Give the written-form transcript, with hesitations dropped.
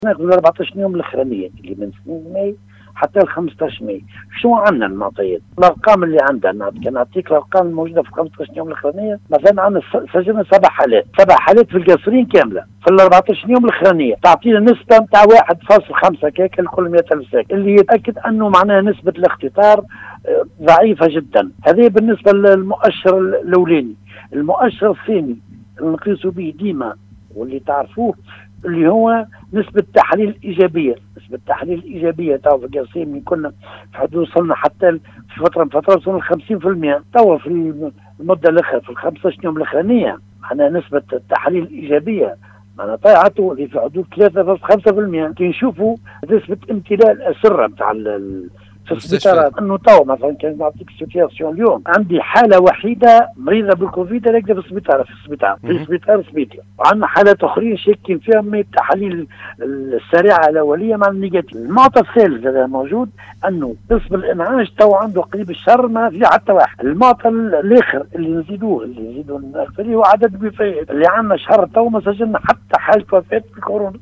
ناخذ 14 يوم الاخرانيين اللي من 2 ماي حتى ال 15 ماي. شو عندنا المعطيات؟ الارقام اللي عندنا كان نعطيك الارقام الموجوده في 15 يوم الاخرانيه. مثلا عندنا سجلنا 7 حالات في القصرين كامله في ال 14 يوم الاخرانيه، تعطينا نسبه نتاع 1.5 كيكه لكل 100,000 ساكن، اللي يتاكد انه معناها نسبه الاختطار ضعيفه جدا. هذه بالنسبه للمؤشر الاولاني. المؤشر الثاني اللي نقيسوا به ديما واللي تعرفوه اللي هو نسبة التحاليل الإيجابية. نسبة التحاليل الإيجابية توا في القصيم من كنا في حدود وصلنا حتى في فترة من فترات وصلنا 50%. توا في المدة الأخرى في ال 15 يوم الأخرانية معنا نسبة التحاليل الإيجابية معنا طلعته اللي في حدود 3.5%. كي نشوفوا نسبة امتلاء الأسرة بتاع في السبيطارات، انه تو مثلا كان نعطيك سيتياسيون اليوم عندي حاله وحيده مريضه بالكوفيد راكده في السبيطار سبيطار، وعندنا حالات اخرين شاكين فيها من التحاليل السريعه الاوليه مع النيجاتيف. المعطى الثالث هذا موجود انه قسم الانعاش تو عنده قريب الشهر ما في حتى واحد. المعطى الاخر اللي نزيدوه هو عدد الوفيات اللي عندنا شهر تو ما سجلنا حتى حاله وفاه بالكورونا.